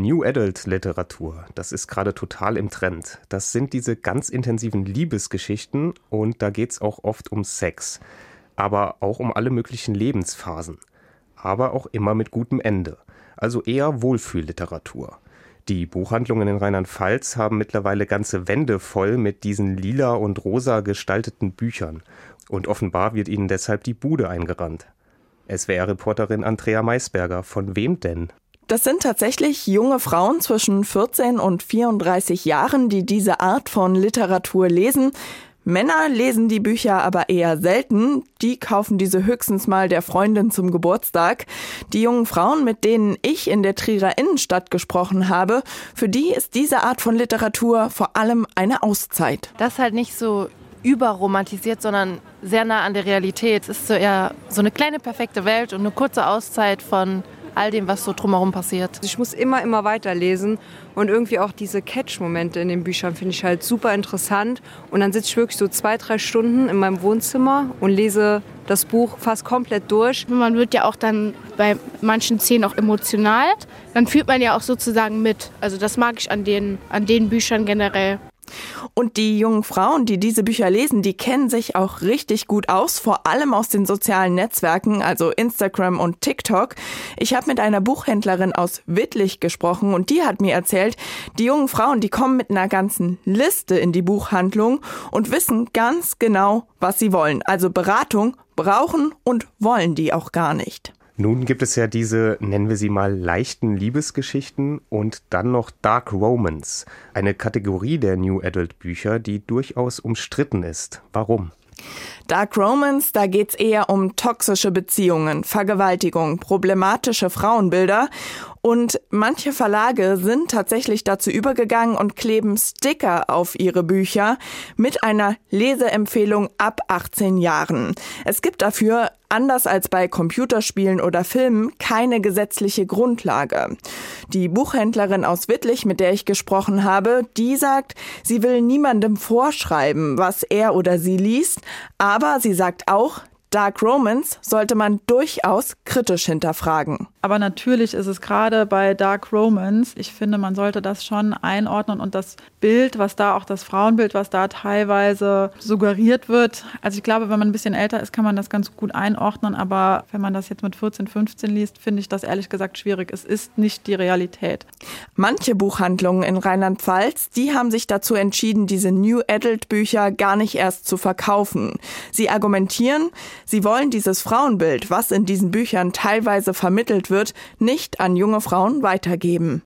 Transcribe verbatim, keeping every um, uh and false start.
New Adult Literatur, das ist gerade total im Trend. Das sind diese ganz intensiven Liebesgeschichten und da geht's auch oft um Sex. Aber auch um alle möglichen Lebensphasen. Aber auch immer mit gutem Ende. Also eher Wohlfühlliteratur. Die Buchhandlungen in Rheinland-Pfalz haben mittlerweile ganze Wände voll mit diesen lila und rosa gestalteten Büchern. Und offenbar wird ihnen deshalb die Bude eingerannt. S W R-Reporterin Andrea Maisberger, von wem denn? Das sind tatsächlich junge Frauen zwischen vierzehn und vierunddreißig Jahren, die diese Art von Literatur lesen. Männer lesen die Bücher aber eher selten. Die kaufen diese höchstens mal der Freundin zum Geburtstag. Die jungen Frauen, mit denen ich in der Trierer Innenstadt gesprochen habe, für die ist diese Art von Literatur vor allem eine Auszeit. Das ist halt nicht so überromantisiert, sondern sehr nah an der Realität. Es ist so eher so eine kleine perfekte Welt und eine kurze Auszeit von all dem, was so drumherum passiert. Ich muss immer, immer weiterlesen und irgendwie auch diese Catch-Momente in den Büchern finde ich halt super interessant. Und dann sitze ich wirklich so zwei, drei Stunden in meinem Wohnzimmer und lese das Buch fast komplett durch. Man wird ja auch dann bei manchen Szenen auch emotional. Dann fühlt man ja auch sozusagen mit. Also das mag ich an den, an den Büchern generell. Und die jungen Frauen, die diese Bücher lesen, die kennen sich auch richtig gut aus, vor allem aus den sozialen Netzwerken, also Instagram und TikTok. Ich habe mit einer Buchhändlerin aus Wittlich gesprochen und die hat mir erzählt, die jungen Frauen, die kommen mit einer ganzen Liste in die Buchhandlung und wissen ganz genau, was sie wollen. Also Beratung brauchen und wollen die auch gar nicht. Nun gibt es ja diese, nennen wir sie mal, leichten Liebesgeschichten und dann noch Dark Romance, eine Kategorie der New Adult Bücher, die durchaus umstritten ist. Warum? Dark Romance, da geht's eher um toxische Beziehungen, Vergewaltigung, problematische Frauenbilder. Und manche Verlage sind tatsächlich dazu übergegangen und kleben Sticker auf ihre Bücher mit einer Leseempfehlung ab achtzehn Jahren. Es gibt dafür, anders als bei Computerspielen oder Filmen, keine gesetzliche Grundlage. Die Buchhändlerin aus Wittlich, mit der ich gesprochen habe, die sagt, sie will niemandem vorschreiben, was er oder sie liest, aber sie sagt auch, Dark Romance sollte man durchaus kritisch hinterfragen. Aber natürlich ist es gerade bei Dark Romance, ich finde, man sollte das schon einordnen und das Bild, was da auch das Frauenbild, was da teilweise suggeriert wird. Also ich glaube, wenn man ein bisschen älter ist, kann man das ganz gut einordnen. Aber wenn man das jetzt mit vierzehn, fünfzehn liest, finde ich das ehrlich gesagt schwierig. Es ist nicht die Realität. Manche Buchhandlungen in Rheinland-Pfalz, die haben sich dazu entschieden, diese New Adult Bücher gar nicht erst zu verkaufen. Sie argumentieren, sie wollen dieses Frauenbild, was in diesen Büchern teilweise vermittelt wird, nicht an junge Frauen weitergeben.